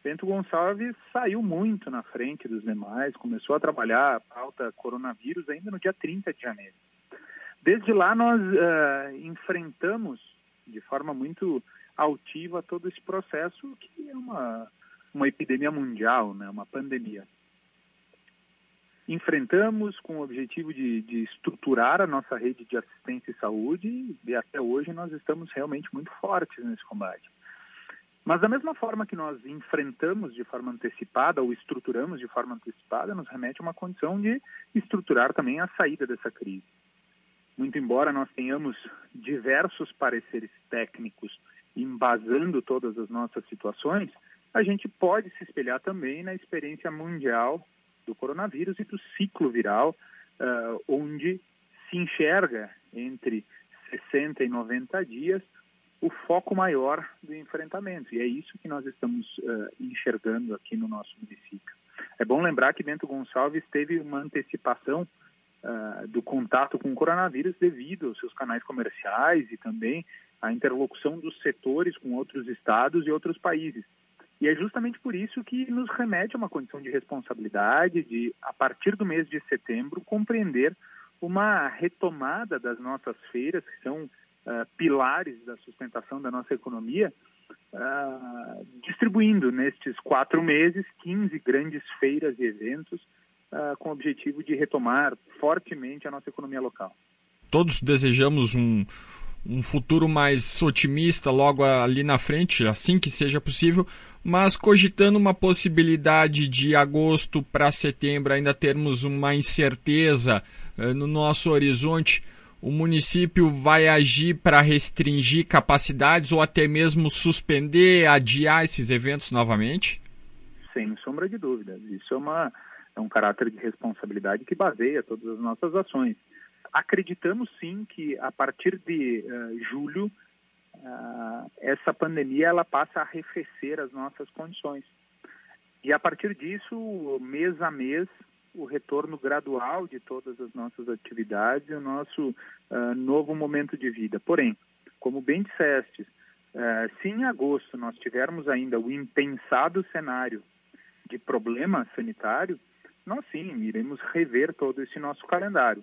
Bento Gonçalves saiu muito na frente dos demais, começou a trabalhar a pauta coronavírus ainda no dia 30 de janeiro. Desde lá nós enfrentamos de forma muito altiva todo esse processo que é uma epidemia mundial, né, uma pandemia. Enfrentamos com o objetivo de estruturar a nossa rede de assistência e saúde e até hoje nós estamos realmente muito fortes nesse combate. Mas da mesma forma que nós enfrentamos de forma antecipada ou estruturamos de forma antecipada, nos remete a uma condição de estruturar também a saída dessa crise. Muito embora nós tenhamos diversos pareceres técnicos embasando todas as nossas situações, a gente pode se espelhar também na experiência mundial do coronavírus e do ciclo viral, onde se enxerga entre 60 e 90 dias o foco maior do enfrentamento. E é isso que nós estamos enxergando aqui no nosso município. É bom lembrar que Bento Gonçalves teve uma antecipação do contato com o coronavírus devido aos seus canais comerciais e também à interlocução dos setores com outros estados e outros países. E é justamente por isso que nos remete a uma condição de responsabilidade de, a partir do mês de setembro, compreender uma retomada das nossas feiras, que são pilares da sustentação da nossa economia, distribuindo nestes 4 meses 15 grandes feiras e eventos com o objetivo de retomar fortemente a nossa economia local. Todos desejamos um futuro mais otimista logo ali na frente, assim que seja possível, mas cogitando uma possibilidade de agosto para setembro ainda termos uma incerteza no nosso horizonte, o município vai agir para restringir capacidades ou até mesmo suspender, adiar esses eventos novamente? Sem sombra de dúvidas. Isso é um caráter de responsabilidade que baseia todas as nossas ações. Acreditamos sim que a partir de julho essa pandemia ela passa a arrefecer as nossas condições. E a partir disso, mês a mês, o retorno gradual de todas as nossas atividades e o nosso novo momento de vida. Porém, como bem disseste, se em agosto nós tivermos ainda o impensado cenário de problema sanitário, nós sim iremos rever todo esse nosso calendário.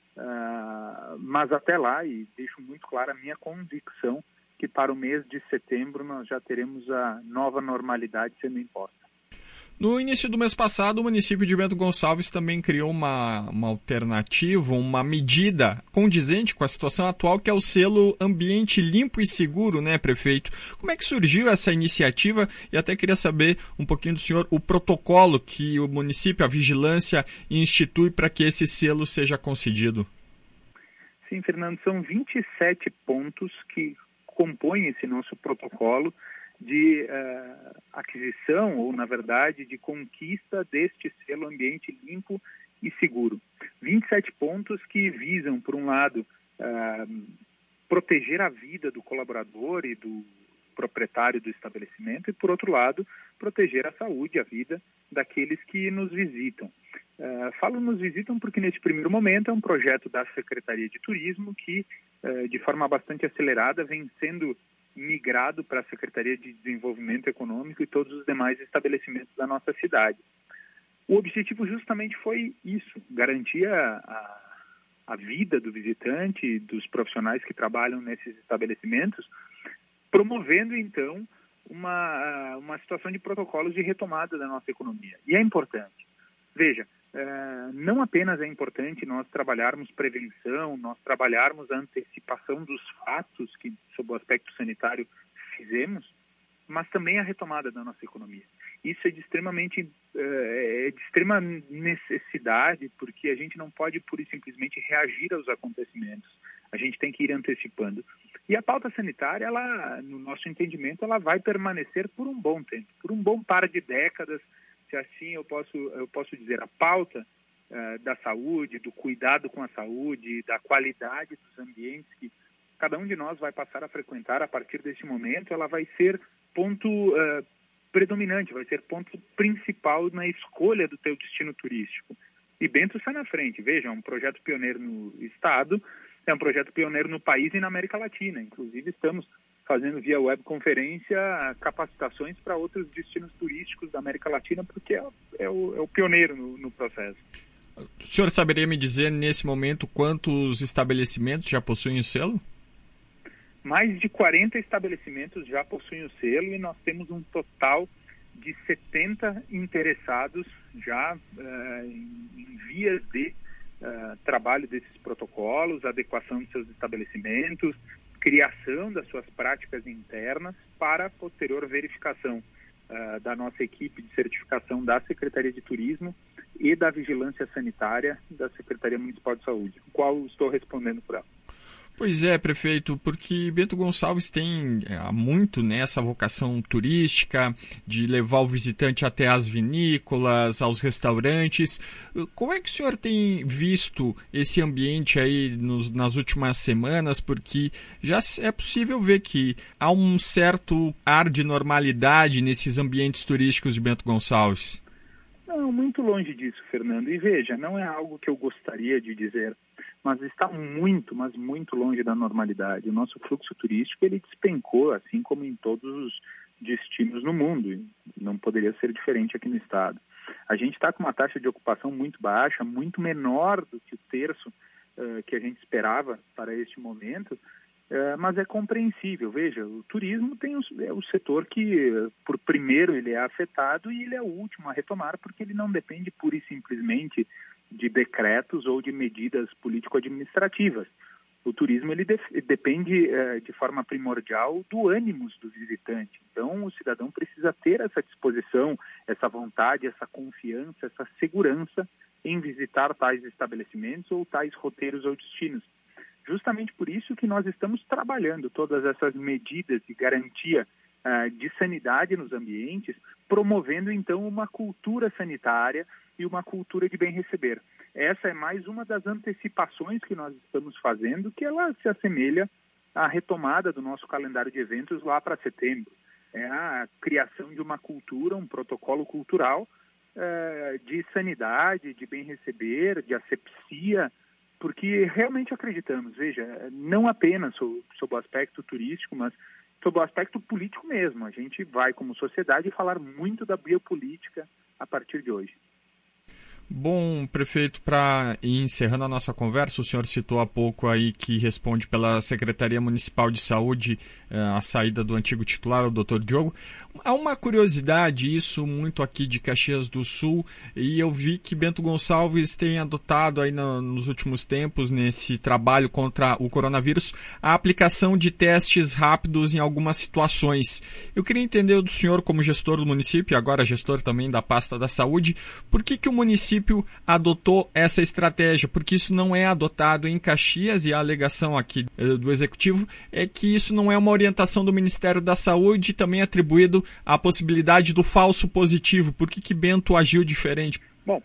Mas até lá, e deixo muito clara a minha convicção, que para o mês de setembro nós já teremos a nova normalidade sendo imposta. No início do mês passado, o município de Bento Gonçalves também criou uma alternativa, uma medida condizente com a situação atual, que é o selo Ambiente Limpo e Seguro, né, prefeito? Como é que surgiu essa iniciativa? E até queria saber um pouquinho do senhor o protocolo que o município, a vigilância, institui para que esse selo seja concedido. Sim, Fernando, são 27 pontos que compõem esse nosso protocolo de aquisição ou, na verdade, de conquista deste selo Ambiente Limpo e Seguro. 27 pontos que visam, por um lado, proteger a vida do colaborador e do proprietário do estabelecimento e, por outro lado, proteger a saúde e a vida daqueles que nos visitam. Falo nos visitam porque, nesse primeiro momento, é um projeto da Secretaria de Turismo que, de forma bastante acelerada, vem sendo migrado para a Secretaria de Desenvolvimento Econômico e todos os demais estabelecimentos da nossa cidade. O objetivo justamente foi isso, garantir a vida do visitante e dos profissionais que trabalham nesses estabelecimentos, promovendo, então, uma situação de protocolos de retomada da nossa economia. E é importante. Veja, não apenas é importante nós trabalharmos prevenção, nós trabalharmos a antecipação dos fatos que, sob o aspecto sanitário, fizemos, mas também a retomada da nossa economia. Isso é de extrema necessidade, porque a gente não pode pura e simplesmente reagir aos acontecimentos. A gente tem que ir antecipando. E a pauta sanitária, ela, no nosso entendimento, ela vai permanecer por um bom tempo, por um bom par de décadas. Se assim eu posso dizer, a pauta da saúde, do cuidado com a saúde, da qualidade dos ambientes que cada um de nós vai passar a frequentar a partir deste momento, ela vai ser ponto predominante, vai ser ponto principal na escolha do teu destino turístico. E Bento está na frente. Veja, é um projeto pioneiro no estado, é um projeto pioneiro no país e na América Latina. Inclusive, estamos fazendo via webconferência capacitações para outros destinos turísticos da América Latina, porque é o pioneiro no processo. O senhor saberia me dizer, nesse momento, quantos estabelecimentos já possuem o selo? Mais de 40 estabelecimentos já possuem o selo e nós temos um total de 70 interessados já em vias de trabalho desses protocolos, adequação de seus estabelecimentos, criação das suas práticas internas para posterior verificação da nossa equipe de certificação da Secretaria de Turismo e da Vigilância Sanitária da Secretaria Municipal de Saúde, o qual estou respondendo por ela. Pois é, prefeito, porque Bento Gonçalves tem há muito essa vocação turística, de levar o visitante até as vinícolas, aos restaurantes. Como é que o senhor tem visto esse ambiente aí nas últimas semanas? Porque já é possível ver que há um certo ar de normalidade nesses ambientes turísticos de Bento Gonçalves. Não, muito longe disso, Fernando. E veja, não é algo que eu gostaria de dizer, mas está muito, mas muito longe da normalidade. O nosso fluxo turístico, ele despencou, assim como em todos os destinos no mundo. E não poderia ser diferente aqui no estado. A gente está com uma taxa de ocupação muito baixa, muito menor do que o terço que a gente esperava para este momento, mas é compreensível. Veja, o turismo é o setor que, por primeiro, ele é afetado e ele é o último a retomar, porque ele não depende pura e simplesmente de decretos ou de medidas político-administrativas. O turismo ele depende de forma primordial do ânimo do visitante. Então, o cidadão precisa ter essa disposição, essa vontade, essa confiança, essa segurança em visitar tais estabelecimentos ou tais roteiros ou destinos. Justamente por isso que nós estamos trabalhando todas essas medidas de garantia de sanidade nos ambientes, promovendo então uma cultura sanitária e uma cultura de bem receber. Essa é mais uma das antecipações que nós estamos fazendo, que ela se assemelha à retomada do nosso calendário de eventos lá para setembro. É a criação de uma cultura, um protocolo cultural de sanidade, de bem receber, de asepsia, porque realmente acreditamos, veja, não apenas sob o aspecto turístico, mas sob o aspecto político mesmo. A gente vai, como sociedade, falar muito da biopolítica a partir de hoje. Bom, prefeito, para ir encerrando a nossa conversa, o senhor citou há pouco aí que responde pela Secretaria Municipal de Saúde a saída do antigo titular, o Dr. Diogo. Há uma curiosidade, isso muito aqui de Caxias do Sul, e eu vi que Bento Gonçalves tem adotado aí nos últimos tempos, nesse trabalho contra o coronavírus, a aplicação de testes rápidos em algumas situações. Eu queria entender do senhor, como gestor do município, agora gestor também da pasta da saúde, por que o município adotou essa estratégia, porque isso não é adotado em Caxias, e a alegação aqui do Executivo é que isso não é uma orientação do Ministério da Saúde, também atribuído à possibilidade do falso positivo. Por que Bento agiu diferente? Bom,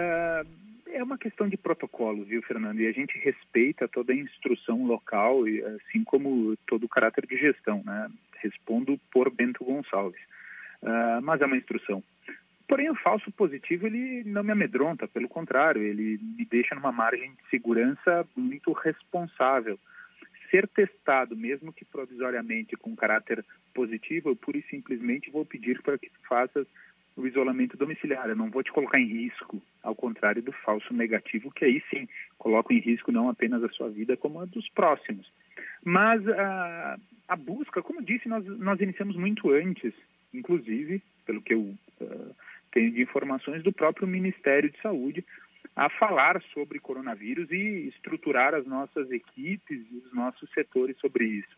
é uma questão de protocolo, viu, Fernando? E a gente respeita toda a instrução local, assim como todo o caráter de gestão, né? Respondo por Bento Gonçalves. Mas é uma instrução. Porém, o falso positivo, ele não me amedronta, pelo contrário, ele me deixa numa margem de segurança muito responsável. Ser testado, mesmo que provisoriamente com caráter positivo, eu pura e simplesmente vou pedir para que tu faças o isolamento domiciliar. Eu não vou te colocar em risco, ao contrário do falso negativo, que aí sim coloca em risco não apenas a sua vida, como a dos próximos. Mas a busca, como eu disse, nós iniciamos muito antes, inclusive, pelo que eu tenho de informações do próprio Ministério de Saúde, a falar sobre coronavírus e estruturar as nossas equipes e os nossos setores sobre isso.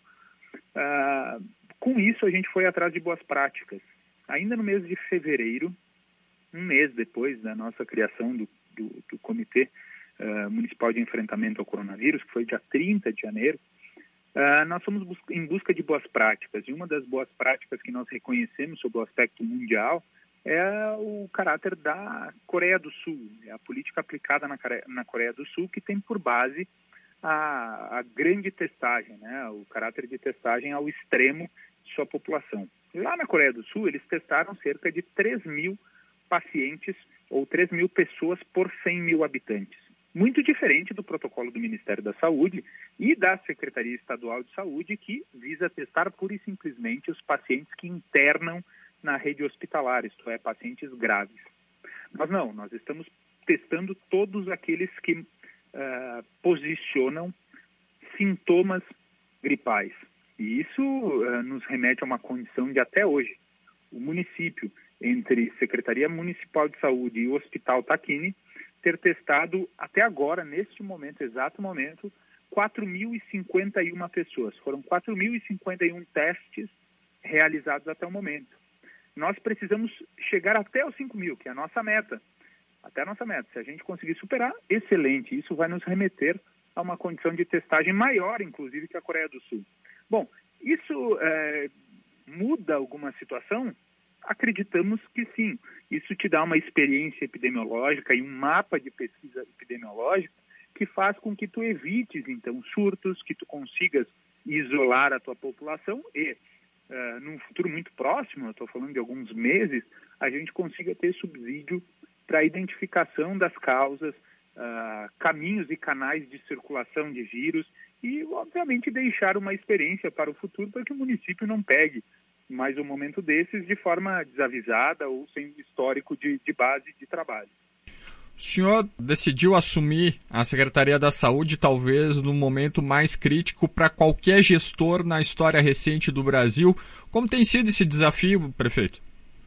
Com isso, a gente foi atrás de boas práticas. Ainda no mês de fevereiro, um mês depois da nossa criação do Comitê Municipal de Enfrentamento ao Coronavírus, que foi dia 30 de janeiro, nós fomos em busca de boas práticas. E uma das boas práticas que nós reconhecemos sob o aspecto mundial é o caráter da Coreia do Sul, é a política aplicada na Coreia do Sul, que tem por base a grande testagem, né? O caráter de testagem ao extremo de sua população. Lá na Coreia do Sul, eles testaram cerca de 3 mil pacientes ou 3 mil pessoas por 100 mil habitantes. muito diferente do protocolo do Ministério da Saúde e da Secretaria Estadual de Saúde, que visa testar pura e simplesmente os pacientes que internam na rede hospitalar, isto é, pacientes graves. Mas não, nós estamos testando todos aqueles que posicionam sintomas gripais. E isso nos remete a uma condição de até hoje o município, entre Secretaria Municipal de Saúde e o Hospital Tacchini, ter testado até agora, neste momento, exato momento, 4.051 pessoas. Foram 4.051 testes realizados até o momento. Nós precisamos chegar até os 5.000, que é a nossa meta. Até a nossa meta. Se a gente conseguir superar, excelente. Isso vai nos remeter a uma condição de testagem maior, inclusive, que a Coreia do Sul. Bom, isso muda alguma situação? Acreditamos que sim. Isso te dá uma experiência epidemiológica e um mapa de pesquisa epidemiológica que faz com que tu evites, então, surtos, que tu consigas isolar a tua população e, num futuro muito próximo, eu estou falando de alguns meses, a gente consiga ter subsídio para a identificação das causas, caminhos e canais de circulação de vírus e, obviamente, deixar uma experiência para o futuro para que o município não pegue mais um momento desses de forma desavisada ou sem histórico de base de trabalho. O senhor decidiu assumir a Secretaria da Saúde talvez no momento mais crítico para qualquer gestor na história recente do Brasil. Como tem sido esse desafio, prefeito?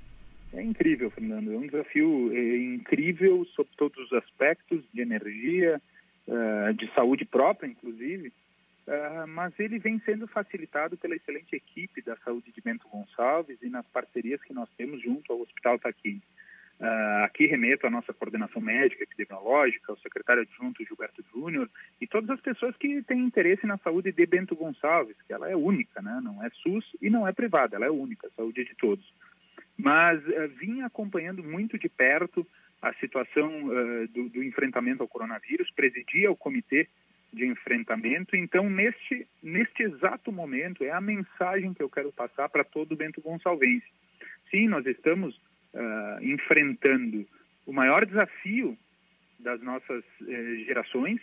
É incrível, Fernando. É um desafio incrível sob todos os aspectos de energia, de saúde própria, inclusive, mas ele vem sendo facilitado pela excelente equipe da saúde de Bento Gonçalves e nas parcerias que nós temos junto ao Hospital Tacchini. Aqui remeto à nossa coordenação médica epidemiológica, ao secretário adjunto Gilberto Júnior e todas as pessoas que têm interesse na saúde de Bento Gonçalves, que ela é única, né? Não é SUS e não é privada, ela é única, a saúde de todos. Mas vim acompanhando muito de perto a situação do enfrentamento ao coronavírus, presidia o comitê de enfrentamento, então neste exato momento é a mensagem que eu quero passar para todo o Bento Gonçalvense. Sim, nós estamos enfrentando o maior desafio das nossas gerações,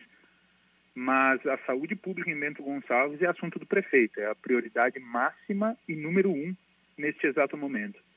mas a saúde pública em Bento Gonçalves é assunto do prefeito, é a prioridade máxima e número 1 neste exato momento.